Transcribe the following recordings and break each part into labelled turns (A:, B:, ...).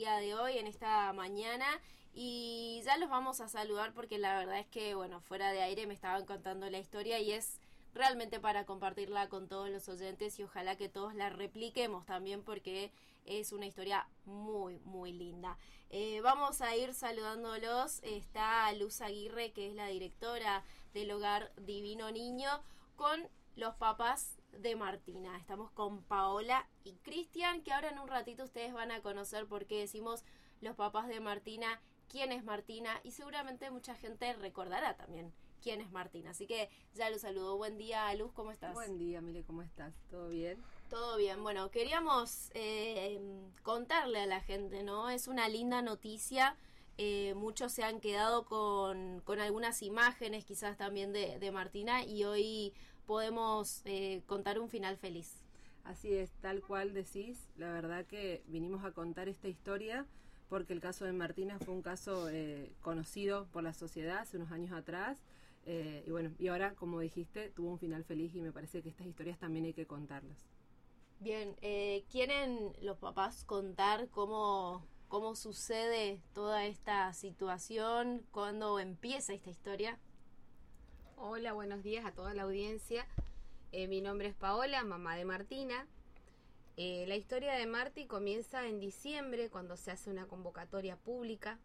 A: día de hoy, en esta mañana, y ya los vamos a saludar porque la verdad es que, bueno, fuera de aire me estaban contando la historia y es realmente para compartirla con todos los oyentes y ojalá que todos la repliquemos también porque es una historia muy, muy linda. Vamos a ir saludándolos. Está Luz Aguirre, que es la directora del Hogar Divino Niño, con los papás de Martina. Estamos con Paola y Cristian, que ahora en un ratito ustedes van a conocer por qué decimos los papás de Martina, quién es Martina, y seguramente mucha gente recordará también quién es Martina. Así que ya los saludo. Buen día, Luz, ¿cómo estás?
B: Buen día, Mile, ¿cómo estás? ¿Todo bien?
A: Todo bien. Bueno, queríamos contarle a la gente, ¿no? Es una linda noticia. Muchos se han quedado con algunas imágenes quizás también de Martina y hoy podemos contar un final feliz.
B: Así es, tal cual decís. La verdad que vinimos a contar esta historia porque el caso de Martina fue un caso conocido por la sociedad hace unos años atrás. Y bueno, y ahora, como dijiste, tuvo un final feliz y me parece que estas historias también hay que contarlas.
A: Bien, ¿quieren los papás contar cómo sucede toda esta situación? ¿Cuándo empieza esta historia?
C: Hola, buenos días a toda la audiencia. Mi nombre es Paola, mamá de Martina. La historia de Marti comienza en diciembre cuando se hace una convocatoria pública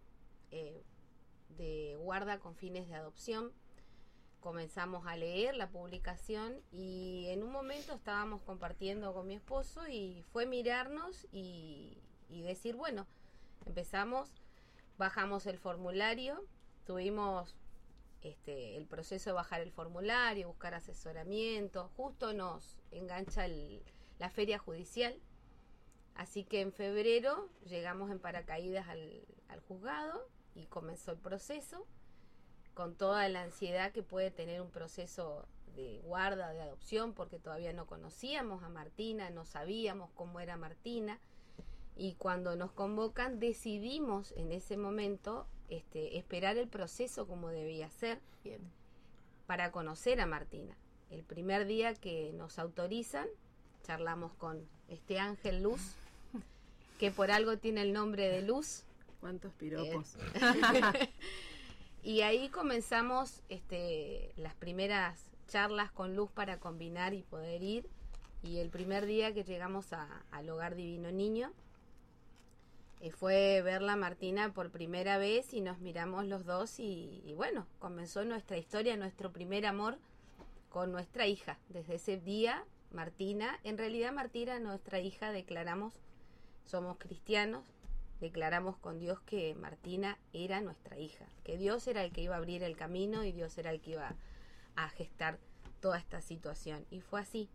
C: de guarda con fines de adopción. Comenzamos a leer la publicación y en un momento estábamos compartiendo con mi esposo y fue mirarnos y decir, bueno, empezamos, bajamos el formulario, tuvimos el proceso de bajar el formulario, buscar asesoramiento, justo nos engancha la feria judicial, así que en febrero llegamos en paracaídas al juzgado y comenzó el proceso, con toda la ansiedad que puede tener un proceso de guarda, de adopción, porque todavía no conocíamos a Martina, no sabíamos cómo era Martina, y cuando nos convocan decidimos en ese momento esperar el proceso como debía ser.
A: Bien.
C: Para conocer a Martina. El primer día que nos autorizan, charlamos con este ángel Luz, que por algo tiene el nombre de Luz.
B: ¿Cuántos piropos?
C: Y ahí comenzamos las primeras charlas con Luz para combinar y poder ir. Y el primer día que llegamos al Hogar Divino Niño, fue verla Martina por primera vez y nos miramos los dos y bueno, comenzó nuestra historia, nuestro primer amor con nuestra hija. Desde ese día, Martina, en realidad Martina, nuestra hija, declaramos, somos cristianos, declaramos con Dios que Martina era nuestra hija, que Dios era el que iba a abrir el camino y Dios era el que iba a gestar toda esta situación. Y fue así.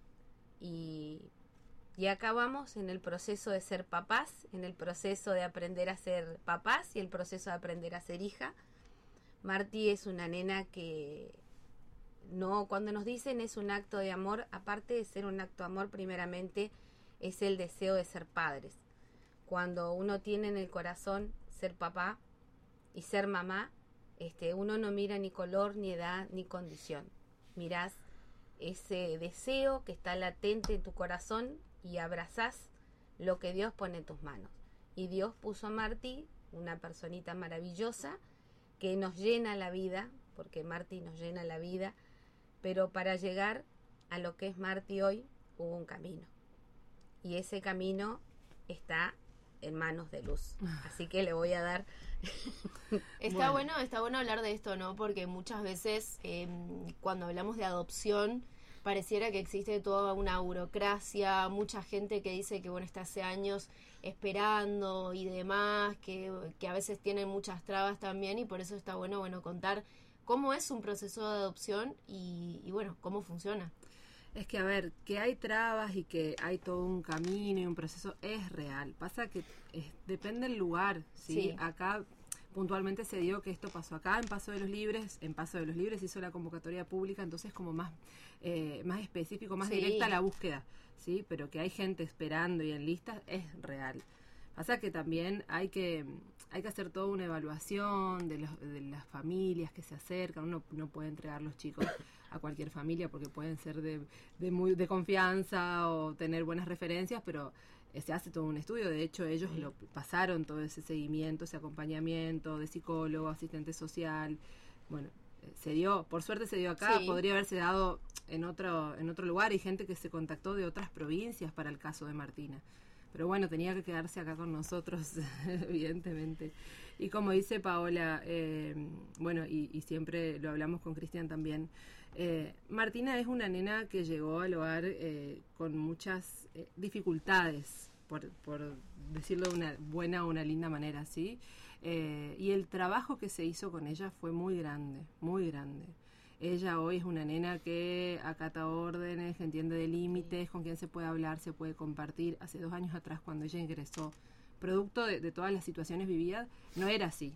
C: Y acabamos en el proceso de ser papás, en el proceso de aprender a ser papás y el proceso de aprender a ser hija. Marti es una nena que no, cuando nos dicen es un acto de amor, aparte de ser un acto de amor, primeramente es el deseo de ser padres. Cuando uno tiene en el corazón ser papá y ser mamá, uno no mira ni color, ni edad, ni condición. Mirás ese deseo que está latente en tu corazón y abrazás lo que Dios pone en tus manos. Y Dios puso a Marti, una personita maravillosa, que nos llena la vida, porque Marti nos llena la vida, pero para llegar a lo que es Marti hoy, hubo un camino. Y ese camino está en manos de Luz. Así que le voy a dar...
A: Está bueno hablar de esto, ¿no? Porque muchas veces cuando hablamos de adopción pareciera que existe toda una burocracia, mucha gente que dice que bueno, está hace años esperando y demás, que a veces tienen muchas trabas también y por eso está bueno contar cómo es un proceso de adopción y bueno, cómo funciona.
B: Es que, a ver, que hay trabas y que hay todo un camino y un proceso es real. Pasa que depende del lugar, ¿sí? Acá puntualmente se dio que esto pasó acá en Paso de los Libres. En Paso de los Libres hizo la convocatoria pública, entonces como más específico, más directa la búsqueda, ¿sí? Pero que hay gente esperando y en listas es real. Pasa que también hay que hacer toda una evaluación de las familias que se acercan. Uno no puede entregar los chicos a cualquier familia porque pueden ser de confianza o tener buenas referencias, pero se hace todo un estudio. De hecho, ellos lo pasaron todo ese seguimiento, ese acompañamiento de psicólogo, asistente social. Bueno, se dio, por suerte se dio acá, podría haberse dado en otro lugar. Hay gente que se contactó de otras provincias para el caso de Martina. Pero bueno, tenía que quedarse acá con nosotros, evidentemente. Y como dice Paola, bueno, y siempre lo hablamos con Cristian también, Martina es una nena que llegó al hogar con muchas dificultades, por decirlo de una buena o una linda manera, ¿sí? Y el trabajo que se hizo con ella fue muy grande, muy grande. Ella hoy es una nena que acata órdenes, que entiende de límites, con quien se puede hablar, se puede compartir. Hace 2 años atrás, cuando ella ingresó, producto de todas las situaciones vividas, no era así.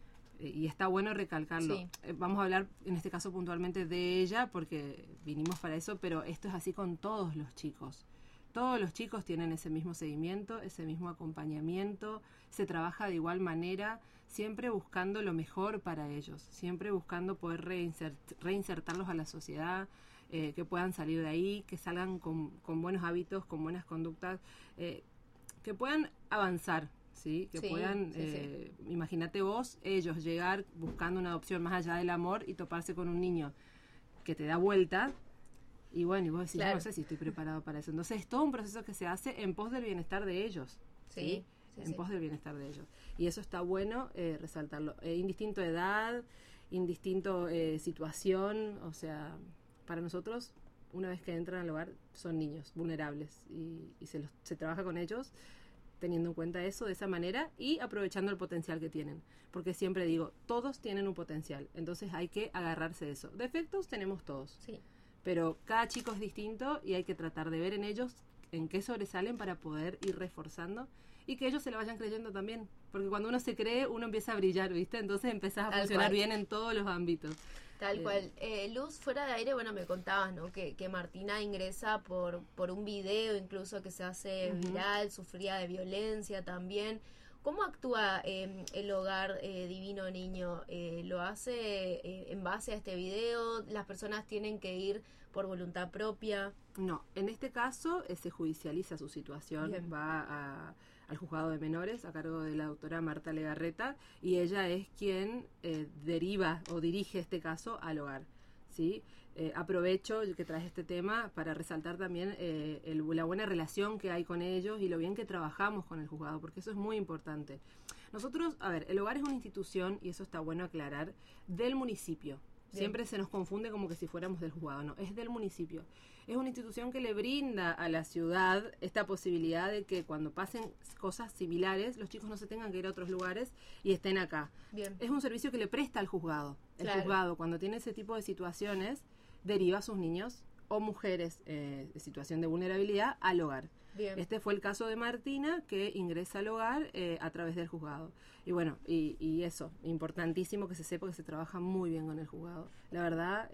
B: Y está bueno recalcarlo.
A: Sí.
B: Vamos a hablar, en este caso, puntualmente de ella, porque vinimos para eso, pero esto es así con todos los chicos. Todos los chicos tienen ese mismo seguimiento, ese mismo acompañamiento, se trabaja de igual manera, siempre buscando lo mejor para ellos, siempre buscando poder reinsertarlos a la sociedad, que puedan salir de ahí, que salgan con buenos hábitos, con buenas conductas, que puedan avanzar, ¿sí? Que puedan, imagínate vos, ellos llegar buscando una adopción más allá del amor y toparse con un niño que te da vuelta. Y bueno, y vos decís, yo no sé si estoy preparado para eso. Entonces es todo un proceso que se hace en pos del bienestar de ellos. ¿Sí? En pos del bienestar de ellos. Y eso está bueno resaltarlo. Indistinto edad, indistinto situación, o sea, para nosotros, una vez que entran al hogar, son niños vulnerables. Y se trabaja con ellos teniendo en cuenta eso de esa manera y aprovechando el potencial que tienen. Porque siempre digo, todos tienen un potencial. Entonces hay que agarrarse de eso. Defectos tenemos todos.
A: Sí.
B: Pero cada chico es distinto y hay que tratar de ver en ellos en qué sobresalen para poder ir reforzando y que ellos se lo vayan creyendo también. Porque cuando uno se cree, uno empieza a brillar, ¿viste? Entonces empezás a funcionar bien en todos los ámbitos.
A: Tal cual. Luz, fuera de aire, bueno, me contabas, ¿no? Que Martina ingresa por un video incluso que se hace viral, sufría de violencia también. ¿Cómo actúa el hogar Divino Niño? ¿Lo hace en base a este video? ¿Las personas tienen que ir por voluntad propia?
B: No, en este caso se judicializa su situación, va al juzgado de menores a cargo de la doctora Marta Legarreta y ella es quien deriva o dirige este caso al hogar, ¿sí? Aprovecho que traes este tema para resaltar también la buena relación que hay con ellos y lo bien que trabajamos con el juzgado, porque eso es muy importante. Nosotros, a ver, el hogar es una institución, y eso está bueno aclarar, del municipio. Bien. Siempre se nos confunde como que si fuéramos del juzgado, no, es del municipio. Es una institución que le brinda a la ciudad esta posibilidad de que cuando pasen cosas similares, los chicos no se tengan que ir a otros lugares y estén acá.
A: Bien.
B: Es un servicio que le presta al juzgado. El juzgado, cuando tiene ese tipo de situaciones, deriva a sus niños o mujeres de situación de vulnerabilidad al hogar.
A: Bien.
B: Este fue el caso de Martina, que ingresa al hogar a través del juzgado. Y bueno, y eso, importantísimo que se sepa que se trabaja muy bien con el juzgado. La verdad,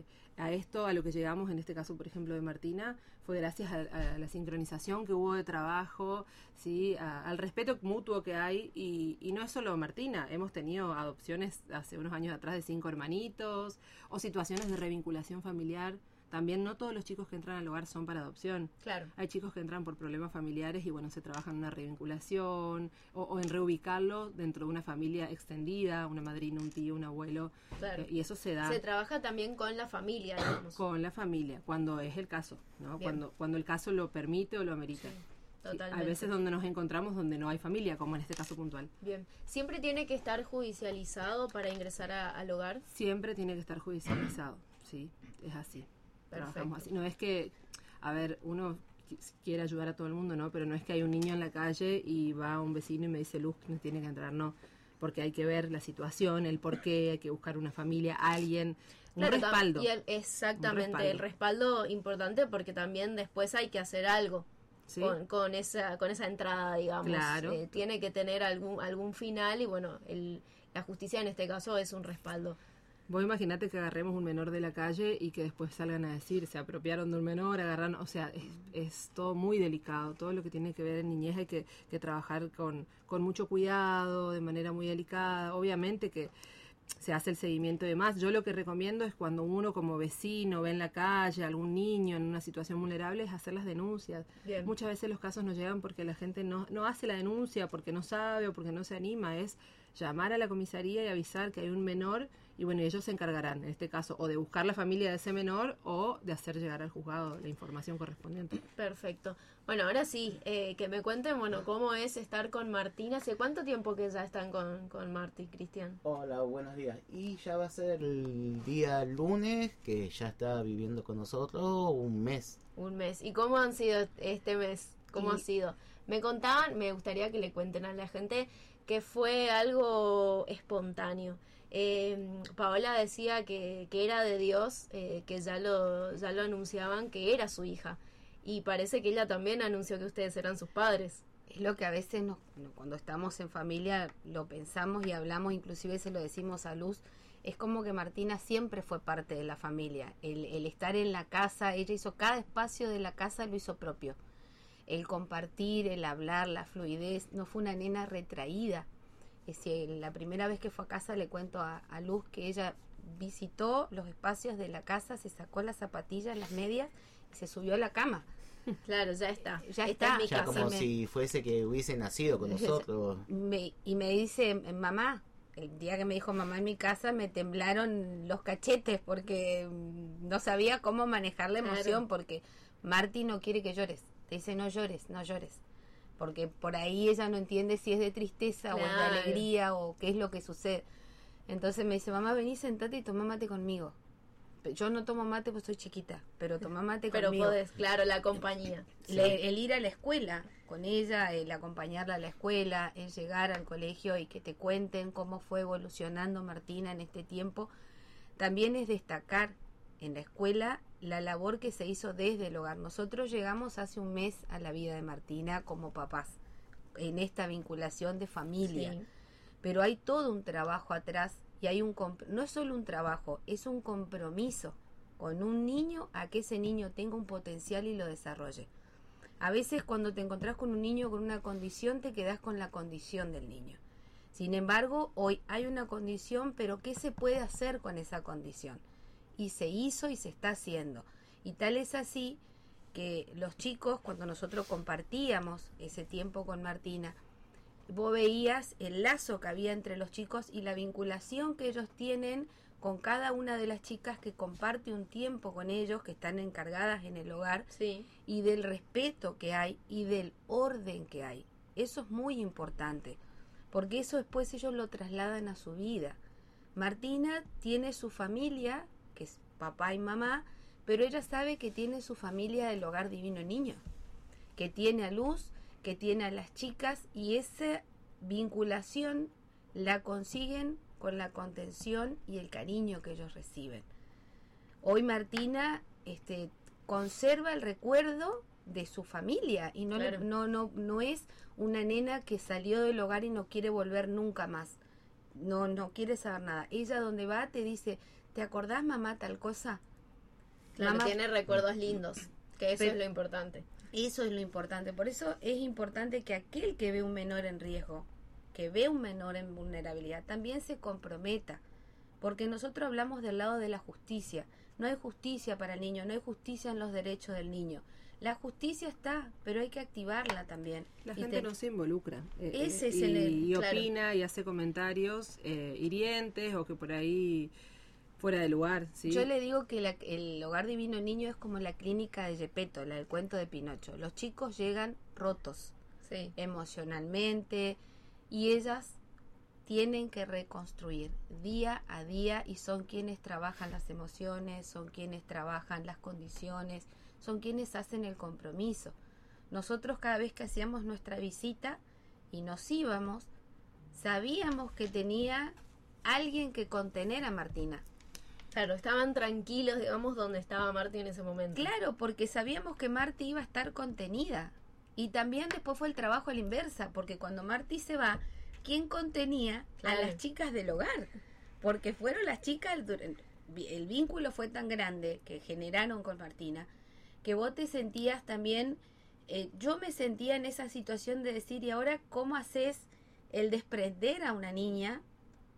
B: a lo que llegamos en este caso, por ejemplo, de Martina, fue gracias a la sincronización que hubo de trabajo, ¿sí? Al respeto mutuo que hay. Y no es solo Martina, hemos tenido adopciones hace unos años atrás de 5 hermanitos, o situaciones de revinculación familiar. También no todos los chicos que entran al hogar son para adopción.
A: Claro.
B: Hay chicos que entran por problemas familiares y bueno, se trabaja en una revinculación o en reubicarlo dentro de una familia extendida, una madrina, un tío, un abuelo.
A: Claro.
B: Y eso se da.
A: Se trabaja también con la familia, digamos.
B: Con la familia, cuando es el caso, ¿no? Cuando el caso lo permite o lo amerita.
A: Sí. Totalmente.
B: Hay veces donde nos encontramos donde no hay familia, como en este caso puntual.
A: Bien. ¿Siempre tiene que estar judicializado para ingresar al hogar?
B: Siempre tiene que estar judicializado, sí, es así. Trabajamos así. No es que, a ver, uno quiere ayudar a todo el mundo, ¿no? Pero no es que hay un niño en la calle y va un vecino y me dice, Luz, que tiene que entrar, no. Porque hay que ver la situación, el por qué, hay que buscar una familia, alguien, un respaldo.
A: Y exactamente, el respaldo importante porque también después hay que hacer algo. ¿Sí? con esa entrada, digamos.
B: Claro.
A: Tiene que tener algún final y bueno, la justicia en este caso es un respaldo.
B: Vos imaginate que agarremos un menor de la calle y que después salgan a decir, se apropiaron de un menor, agarraron, o sea, es todo muy delicado, todo lo que tiene que ver en niñez hay que trabajar con mucho cuidado, de manera muy delicada, obviamente que se hace el seguimiento y demás. Yo lo que recomiendo es cuando uno como vecino ve en la calle algún niño en una situación vulnerable, es hacer las denuncias.
A: Bien.
B: Muchas veces los casos no llegan porque la gente no hace la denuncia, porque no sabe o porque no se anima. Es llamar a la comisaría y avisar que hay un menor, y bueno, ellos se encargarán, en este caso, o de buscar la familia de ese menor o de hacer llegar al juzgado la información correspondiente.
A: Perfecto. Bueno, ahora sí, que me cuenten, bueno, cómo es estar con Martina. ¿Hace cuánto tiempo que ya están con Marti, Cristian?
D: Hola, buenos días. Y ya va a ser el día lunes que ya está viviendo con nosotros un mes.
A: Un mes. ¿Y cómo han sido este mes? ¿Cómo ha sido? Me contaban, me gustaría que le cuenten a la gente que fue algo espontáneo. Paola decía que era de Dios, que ya lo anunciaban que era su hija. Y parece que ella también anunció que ustedes eran sus padres.
C: Es lo que a veces cuando estamos en familia lo pensamos y hablamos, inclusive se lo decimos a Luz. Es como que Martina siempre fue parte de la familia. El estar en la casa, ella hizo cada espacio de la casa, lo hizo propio. El compartir, el hablar, la fluidez, no fue una nena retraída. Es decir, la primera vez que fue a casa le cuento a Luz que ella visitó los espacios de la casa, se sacó las zapatillas, las medias y se subió a la cama.
A: Claro, ya está.
C: Ya está.
A: En mi
D: Ya
A: casa.
D: como si fuese que hubiese nacido con nosotros.
C: Y me dice, mamá, el día que me dijo mamá en mi casa me temblaron los cachetes porque no sabía cómo manejar la emoción,
A: Claro.
C: porque Marti no quiere que llores. Te dice no llores, no llores. Porque por ahí ella no entiende si es de tristeza o es de
A: Claro.
C: alegría o qué es lo que sucede. Entonces me dice, mamá, vení, sentate y toma mate conmigo. Yo no tomo mate porque soy chiquita, pero toma mate
A: Pero
C: conmigo.
A: podés, claro, la compañía.
C: El ir a la escuela con ella, el acompañarla a la escuela, el llegar al colegio y que te cuenten cómo fue evolucionando Martina en este tiempo, también es destacar en la escuela la labor que se hizo desde el hogar. Nosotros llegamos hace un mes a la vida de Martina como papás, en esta vinculación de familia,
A: Sí.
C: pero hay todo un trabajo atrás y hay no es solo un trabajo, es un compromiso con un niño a que ese niño tenga un potencial y lo desarrolle. A veces cuando te encontrás con un niño con una condición te quedás con la condición del niño. Sin embargo, hoy hay una condición, pero ¿qué se puede hacer con esa condición? Y se hizo y se está haciendo. Y tal es así que los chicos, cuando nosotros compartíamos ese tiempo con Martina, vos veías el lazo que había entre los chicos y la vinculación que ellos tienen con cada una de las chicas que comparte un tiempo con ellos, que están encargadas en el hogar,
A: Sí.
C: y del respeto que hay y del orden que hay. Eso es muy importante, porque eso después ellos lo trasladan a su vida. Martina tiene su familia, que es papá y mamá, pero ella sabe que tiene su familia del Hogar Divino Niño, que tiene a Luz, que tiene a las chicas, y esa vinculación la consiguen con la contención y el cariño que ellos reciben. Hoy Martina conserva el recuerdo de su familia y
A: Claro.
C: no es una nena que salió del hogar y no quiere volver nunca más. No quiere saber nada. Ella donde va te dice, ¿te acordás, mamá, tal cosa?
A: Claro,
C: Mamá,
A: tiene recuerdos lindos, que eso
C: Pero-
A: es lo importante.
C: eso es lo importante. Por eso es importante que aquel que ve un menor en riesgo, que ve un menor en vulnerabilidad, también se comprometa. Porque nosotros hablamos del lado de la justicia. No hay justicia para el niño, no hay justicia en los derechos del niño. La justicia está, pero hay que activarla también.
B: La
C: Y
B: gente no se involucra.
C: Ese es
B: y
C: claro.
B: opina y hace comentarios hirientes o que por ahí fuera de lugar. ¿sí?
C: Yo le digo que el Hogar Divino Niño es como la clínica de Gepetto, la del cuento de Pinocho. Los chicos llegan rotos
A: Sí.
C: emocionalmente y ellas tienen que reconstruir día a día y son quienes trabajan las emociones, son quienes trabajan las condiciones, son quienes hacen el compromiso. Nosotros cada vez que hacíamos nuestra visita y nos íbamos, sabíamos que tenía alguien que contener a Martina.
A: Claro, estaban tranquilos, digamos, donde estaba Marti en ese momento.
C: Claro, porque sabíamos que Marti iba a estar contenida. Y también después fue el trabajo a la inversa, porque cuando Marti se va, ¿quién contenía
A: Claro.
C: a las chicas del hogar? Porque fueron las chicas, el vínculo fue tan grande que generaron con Martina, que vos te sentías también, yo me sentía en esa situación de decir, ¿y ahora cómo haces el desprender a una niña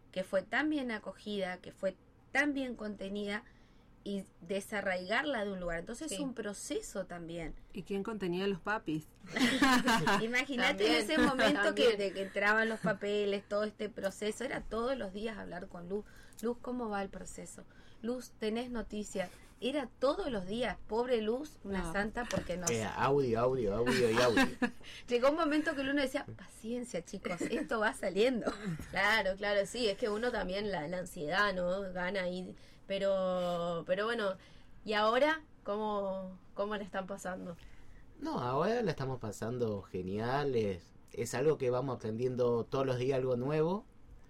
C: que fue tan bien acogida, que fue tan bien contenida, y desarraigarla de un lugar. Entonces es un proceso también.
B: ¿Y quién contenía los papis?
C: Imagínate en ese momento que entraban los papeles, todo este proceso, era todos los días hablar con Luz. Luz, ¿cómo va el proceso? Luz, ¿tenés noticias? Era todos los días, pobre Luz, una santa, porque no sé.
D: Audio.
C: Llegó un momento que uno decía, paciencia chicos, esto va saliendo.
A: Claro, sí, es que uno también la ansiedad, ¿no? Gana ahí. Pero bueno, ¿y ahora cómo le están pasando?
D: No, ahora la estamos pasando genial, es algo que vamos aprendiendo todos los días, algo nuevo,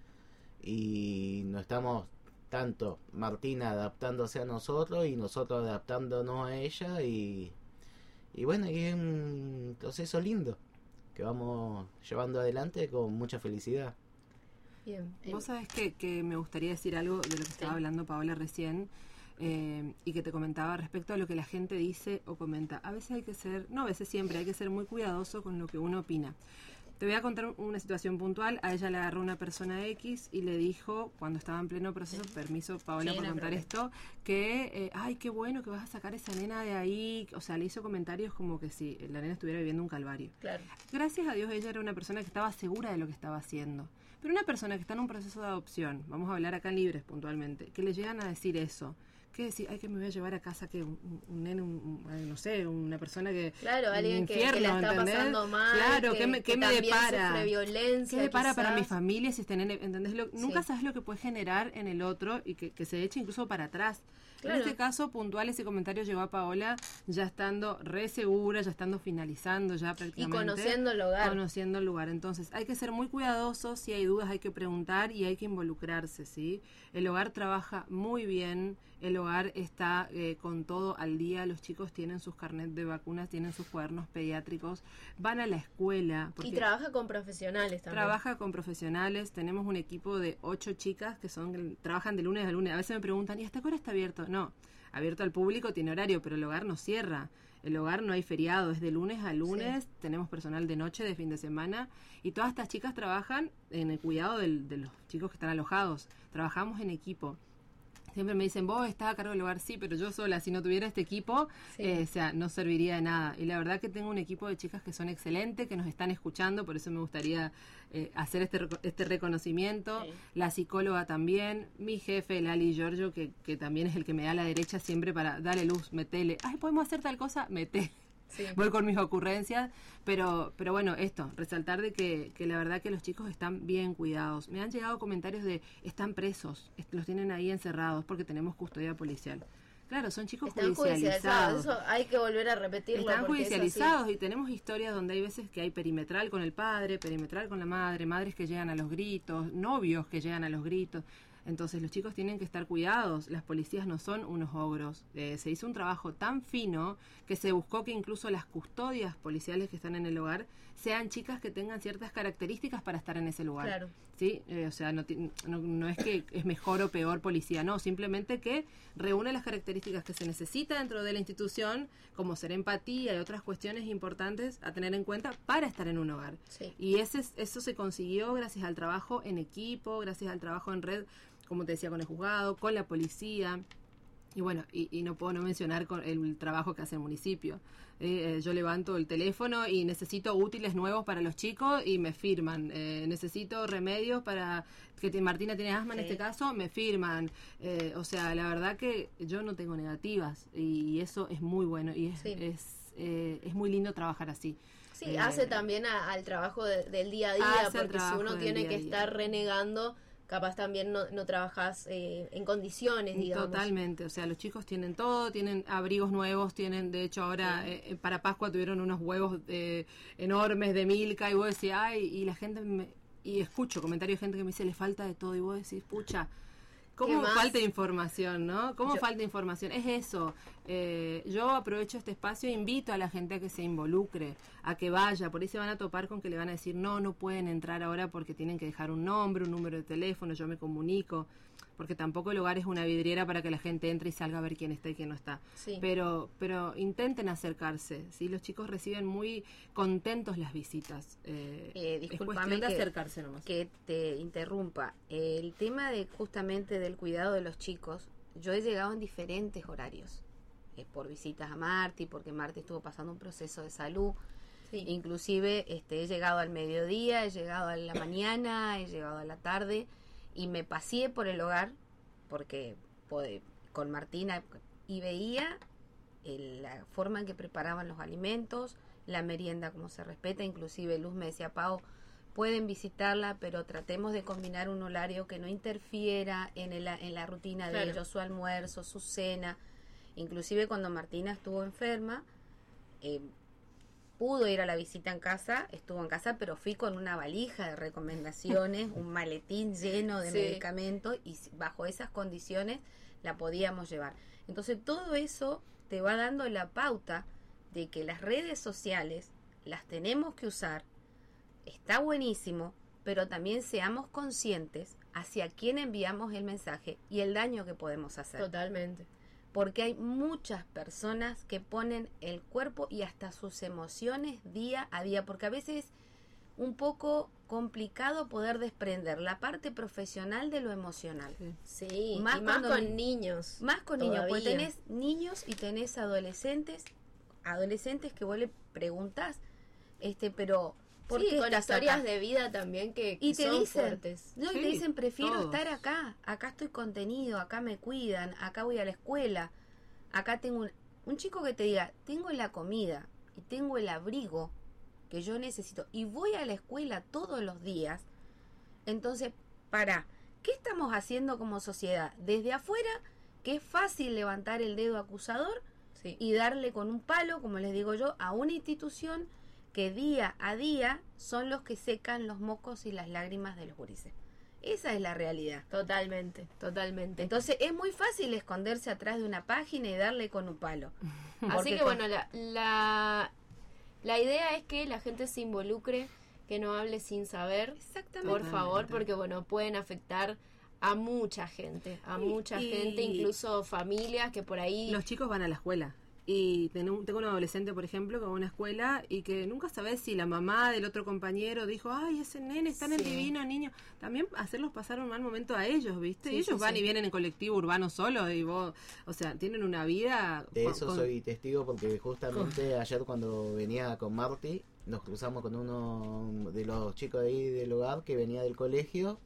D: y no estamos tanto Martina adaptándose a nosotros y nosotros adaptándonos a ella, y bueno, y es un proceso lindo que vamos llevando adelante con mucha felicidad.
A: Bien.
B: Vos sabés que me gustaría decir algo de lo que estaba hablando Paola recién, y que te comentaba respecto a lo que la gente dice o comenta. A veces siempre hay que ser muy cuidadoso con lo que uno opina. Te voy a contar una situación puntual. A ella le agarró una persona X y le dijo, cuando estaba en pleno proceso, permiso Paola por contar esto, que, ay, qué bueno que vas a sacar esa nena de ahí. O sea, le hizo comentarios como que si la nena estuviera viviendo un calvario.
A: Claro.
B: Gracias a Dios ella era una persona que estaba segura de lo que estaba haciendo. Pero una persona que está en un proceso de adopción, vamos a hablar acá en Libres puntualmente, que le llegan a decir eso, que decir, ay, que me voy a llevar a casa que un nene, no sé, una persona que...
A: Claro, alguien
B: infierno,
A: que la está
B: ¿entendés?
A: pasando mal,
B: claro,
A: que
B: me
A: también
B: depara?
A: sufre violencia.
B: ¿Qué depara
A: quizás
B: para mi familia si este nene, ¿entendés? Nunca sabes lo que puede generar en el otro y que se eche incluso para atrás. Claro. En este caso puntual, ese comentario llegó a Paola ya estando re segura, ya estando finalizando ya prácticamente.
A: Y conociendo el lugar.
B: Conociendo el lugar. Entonces hay que ser muy cuidadosos, si hay dudas hay que preguntar y hay que involucrarse, ¿sí? El hogar trabaja muy bien, el hogar está con todo al día, los chicos tienen sus carnet de vacunas, tienen sus cuadernos pediátricos, van a la escuela.
A: Y trabaja con profesionales también.
B: Trabaja con profesionales, tenemos un equipo de 8 chicas que trabajan de lunes a lunes. A veces me preguntan, ¿y hasta qué hora está abierto? No, abierto al público, tiene horario, pero el hogar no cierra. El hogar no hay feriado, es de lunes a lunes, tenemos personal de noche, de fin de semana, y todas estas chicas trabajan en el cuidado de los chicos que están alojados. Trabajamos en equipo. Siempre me dicen, vos estás a cargo del hogar, sí, pero yo sola, si no tuviera este equipo, o sea, no serviría de nada. Y la verdad que tengo un equipo de chicas que son excelentes, que nos están escuchando, por eso me gustaría hacer este reconocimiento. Sí. La psicóloga también, mi jefe, Lali Giorgio, que también es el que me da la derecha siempre para darle luz, metele, ay, podemos hacer tal cosa, mete. Sí. Voy con mis ocurrencias, pero bueno, resaltar de que la verdad que los chicos están bien cuidados. Me han llegado comentarios de, están presos, los tienen ahí encerrados porque tenemos custodia policial. Claro, son chicos judicializados.
A: Eso hay que volver a repetirlo.
B: Están judicializados y tenemos historias donde hay veces que hay perimetral con el padre, perimetral con la madre, madres que llegan a los gritos, novios que llegan a los gritos. Entonces los chicos tienen que estar cuidados, las policías no son unos ogros. Se hizo un trabajo tan fino que se buscó que incluso las custodias policiales que están en el hogar sean chicas que tengan ciertas características para estar en ese lugar. Claro. ¿Sí? O sea, no es que es mejor o peor policía, no, simplemente que reúne las características que se necesita dentro de la institución, como ser empatía y otras cuestiones importantes a tener en cuenta para estar en un hogar. Sí. Y eso se consiguió gracias al trabajo en equipo, gracias al trabajo en red, como te decía, con el juzgado, con la policía. Y bueno, y no puedo no mencionar con el trabajo que hace el municipio. Yo levanto el teléfono y necesito útiles nuevos para los chicos y me firman. Necesito remedios para que Martina tiene asma en este caso, me firman. O sea, la verdad que yo no tengo negativas y eso es muy bueno y es muy lindo trabajar así.
A: Sí, hace también al trabajo del día a día, porque si uno tiene que estar renegando, capaz también no trabajas en condiciones, digamos.
B: Totalmente, o sea, los chicos tienen todo, tienen abrigos nuevos, tienen, de hecho ahora para Pascua tuvieron unos huevos enormes de Milka y vos decís, ay, y la gente, y escucho comentarios de gente que me dice, le falta de todo, y vos decís, pucha, ¿Cómo falta información, no? ¿Cómo falta información? Es eso. Yo aprovecho este espacio e invito a la gente a que se involucre, a que vaya. Por ahí se van a topar con que le van a decir, no pueden entrar ahora porque tienen que dejar un nombre, un número de teléfono, yo me comunico. Porque tampoco el hogar es una vidriera para que la gente entre y salga a ver quién está y quién no está.
A: Sí.
B: Pero intenten acercarse, ¿sí? Los chicos reciben muy contentos las visitas. Es cuestión de acercarse nomás.
C: Que te interrumpa. El tema de justamente del cuidado de los chicos, yo he llegado en diferentes horarios. Por visitas a Marti, porque Marti estuvo pasando un proceso de salud.
A: Sí.
C: Inclusive he llegado al mediodía, he llegado a la mañana, he llegado a la tarde. Y me paseé por el hogar, porque con Martina, y veía la forma en que preparaban los alimentos, la merienda como se respeta. Inclusive Luz me decía, Pau, pueden visitarla, pero tratemos de combinar un horario que no interfiera en la rutina de ellos, su almuerzo, su cena. Inclusive cuando Martina estuvo enferma, pudo ir a la visita en casa, estuvo en casa, pero fui con una valija de recomendaciones, un maletín lleno de medicamentos, y bajo esas condiciones la podíamos llevar. Entonces todo eso te va dando la pauta de que las redes sociales las tenemos que usar, está buenísimo, pero también seamos conscientes hacia quién enviamos el mensaje y el daño que podemos hacer.
A: Totalmente.
C: Porque hay muchas personas que ponen el cuerpo y hasta sus emociones día a día, porque a veces es un poco complicado poder desprender la parte profesional de lo emocional.
A: Sí, más con niños.
C: Más con niños, porque tenés niños y tenés adolescentes que vos le preguntás, pero ¿por qué
A: con
C: estás
A: historias
C: acá?
A: de vida también que
C: Y te
A: son
C: dicen,
A: fuertes.
C: no, y te dicen, prefiero estar acá estoy contenido, acá me cuidan, acá voy a la escuela, acá tengo un chico que te diga, tengo la comida y tengo el abrigo que yo necesito y voy a la escuela todos los días. Entonces, ¿qué estamos haciendo como sociedad? Desde afuera, que es fácil levantar el dedo acusador y darle con un palo, como les digo yo, a una institución que día a día son los que secan los mocos y las lágrimas de los gurises. Esa es la realidad.
A: Totalmente.
C: Entonces es muy fácil esconderse atrás de una página y darle con un palo.
A: Así que bueno, la idea es que la gente se involucre, que no hable sin saber.
C: Exactamente.
A: Por favor, porque bueno, pueden afectar a mucha gente, incluso familias que por ahí...
B: Los chicos van a la escuela. Y tengo un adolescente, por ejemplo, con una escuela y que nunca sabes si la mamá del otro compañero dijo, ay, ese nene está en el divino niño. También hacerlos pasar un mal momento a ellos, ¿viste? Y ellos van y vienen en colectivo urbano solo y vos, o sea, tienen una vida...
D: De eso soy testigo porque justamente ayer cuando venía con Marti, nos cruzamos con uno de los chicos de ahí del hogar que venía del colegio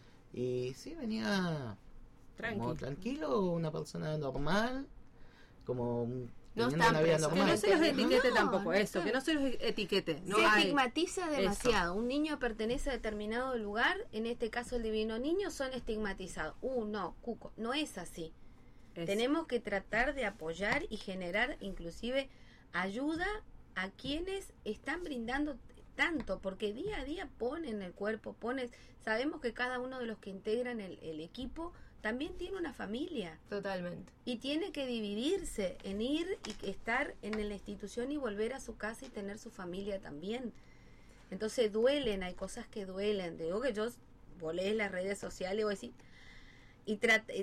D: y sí, venía como tranquilo, una persona normal, como...
A: No están presos.
B: Que no se los etiquete tampoco eso, que no se los etiquete. No
C: se estigmatiza demasiado. Un niño pertenece a determinado lugar, en este caso el divino niño, son estigmatizados. No, Cuco, no es así. Tenemos que tratar de apoyar y generar inclusive ayuda a quienes están brindando tanto, porque día a día ponen el cuerpo, sabemos que cada uno de los que integran el equipo también tiene una familia.
A: Totalmente.
C: Y tiene que dividirse en ir y estar en la institución y volver a su casa y tener su familia también. Entonces hay cosas que duelen. Digo que yo volé en las redes sociales y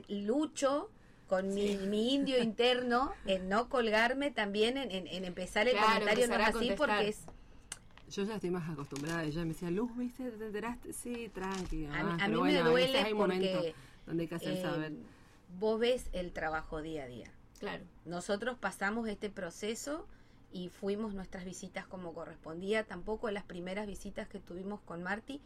C: lucho con mi indio interno en no colgarme también, en empezar el comentario no es así porque es...
B: Yo ya estoy más acostumbrada. Ella me decía, Luz, ¿viste? ¿Te enteraste? Sí, tranqui.
C: A mí me duele
B: hay
C: porque...
B: donde hay que hacer saber.
C: Vos ves el trabajo día a día.
A: Claro.
C: Nosotros pasamos este proceso y fuimos nuestras visitas como correspondía. Tampoco las primeras visitas que tuvimos con Marti,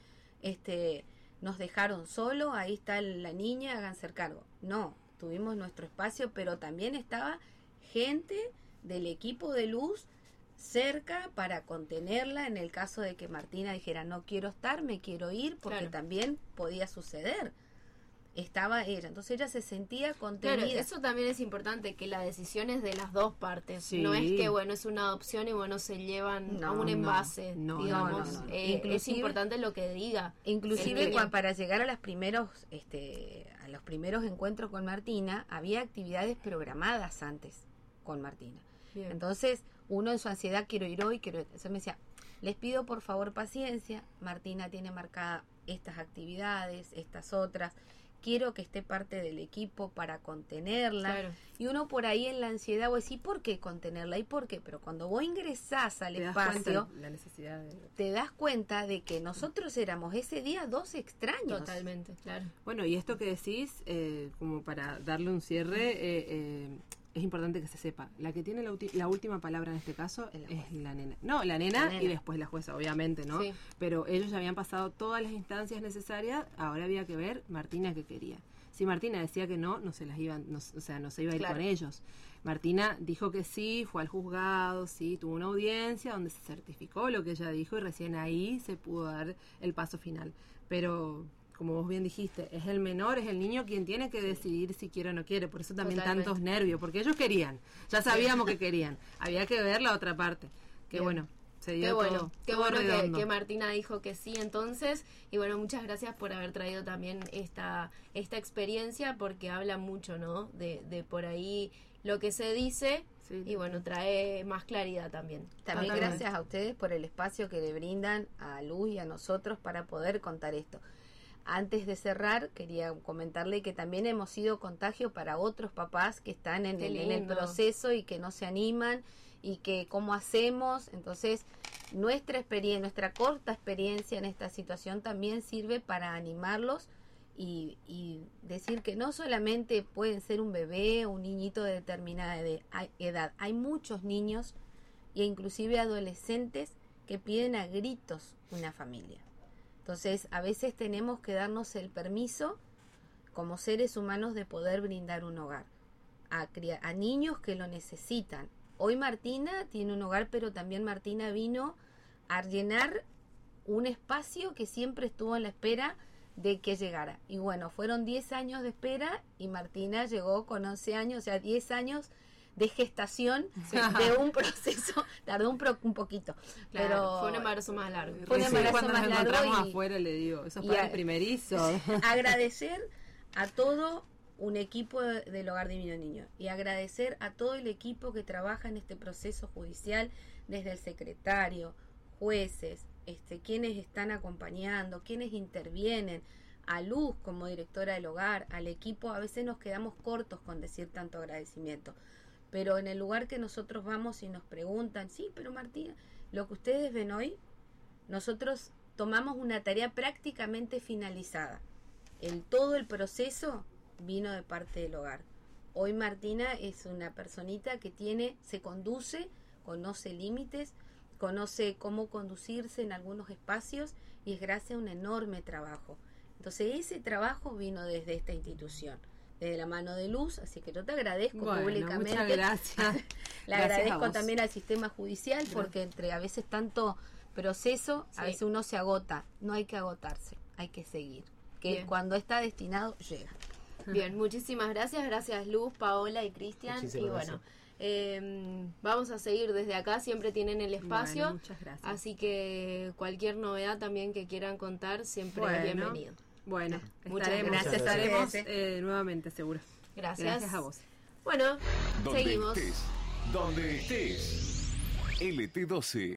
C: nos dejaron solo, ahí está la niña, háganse cargo. No, tuvimos nuestro espacio, pero también estaba gente del equipo de Luz cerca para contenerla en el caso de que Martina dijera no quiero estar, me quiero ir, porque también podía suceder. estaba ella. Entonces ella se sentía contenida.
A: Claro, eso también es importante, que la decisión es de las dos partes.
B: Sí.
A: No es que, bueno, es una adopción y, bueno, se llevan a un envase, digamos.
C: No.
A: Es importante lo que diga.
C: Inclusive para llegar a los primeros encuentros con Martina, había actividades programadas antes con Martina.
A: Bien.
C: Entonces, uno en su ansiedad, quiero ir hoy, Entonces me decía, les pido por favor paciencia, Martina tiene marcada estas actividades, estas otras, quiero que esté parte del equipo para contenerla.
A: Claro.
C: Y uno por ahí en la ansiedad va a decir, ¿por qué contenerla? ¿Y por qué? Pero cuando vos ingresás al espacio,
B: la necesidad
C: te das cuenta de que nosotros éramos ese día dos extraños.
A: Totalmente, claro.
B: Bueno, y esto que decís, como para darle un cierre, es importante que se sepa. La que tiene la última palabra en este caso es la nena. No, la nena y después la jueza, obviamente, ¿no?
A: Sí.
B: Pero ellos ya habían pasado todas las instancias necesarias, ahora había que ver Martina qué quería. Si Martina decía que no se las iban, no se iba a ir con ellos. Martina dijo que sí, fue al juzgado, sí, tuvo una audiencia donde se certificó lo que ella dijo y recién ahí se pudo dar el paso final. Pero como vos bien dijiste, es el menor, es el niño quien tiene que decidir si quiere o no quiere. Por eso también tantos nervios, porque ellos querían, ya sabíamos que querían. Había que ver la otra parte. Que bueno, se dio
A: Qué bueno que Martina dijo que sí entonces. Y bueno, muchas gracias por haber traído también esta experiencia, porque habla mucho, ¿no? De por ahí lo que se dice. Sí. Y bueno, trae más claridad también.
C: También gracias a ustedes por el espacio que le brindan a Luz y a nosotros para poder contar esto. Antes de cerrar, quería comentarle que también hemos sido contagio para otros papás que están en el proceso y que no se animan y que cómo hacemos. Entonces, nuestra corta experiencia en esta situación también sirve para animarlos y decir que no solamente pueden ser un bebé o un niñito de determinada edad. Hay muchos niños e inclusive adolescentes que piden a gritos una familia. Entonces, a veces tenemos que darnos el permiso, como seres humanos, de poder brindar un hogar a niños que lo necesitan. Hoy Martina tiene un hogar, pero también Martina vino a llenar un espacio que siempre estuvo en la espera de que llegara. Y bueno, fueron 10 años de espera y Martina llegó con 11 años, o sea, 10 años de gestación de un proceso, tardó un poquito,
A: claro,
C: pero
A: fue un embarazo más largo.
B: Fue un embarazo más largo y afuera le digo, eso fue el primerizo.
C: Agradecer a todo un equipo del Hogar Divino Niño y agradecer a todo el equipo que trabaja en este proceso judicial, desde el secretario, jueces, quienes están acompañando, quienes intervienen, a Luz como directora del hogar, al equipo. A veces nos quedamos cortos con decir tanto agradecimiento. Pero en el lugar que nosotros vamos y nos preguntan, sí, pero Martina, lo que ustedes ven hoy, nosotros tomamos una tarea prácticamente finalizada. Todo el proceso vino de parte del hogar. Hoy Martina es una personita que se conduce, conoce límites, conoce cómo conducirse en algunos espacios y es gracias a un enorme trabajo. Entonces ese trabajo vino desde esta institución, desde la mano de Luz, así que yo te agradezco públicamente.
B: Muchas gracias.
C: Le agradezco también al sistema judicial, porque entre a veces tanto proceso, a veces uno se agota. No hay que agotarse, hay que seguir. Que cuando está destinado, llega.
A: Bien, muchísimas gracias. Gracias Luz, Paola y Cristian. Y bueno, vamos a seguir desde acá, siempre tienen el espacio.
B: Bueno, muchas gracias.
A: Así que cualquier novedad también que quieran contar, siempre es bienvenido.
B: Bueno,
C: gracias.
B: Estaremos nuevamente, seguro.
A: Gracias
B: a vos.
A: Bueno, seguimos.
E: Donde estés. LT12.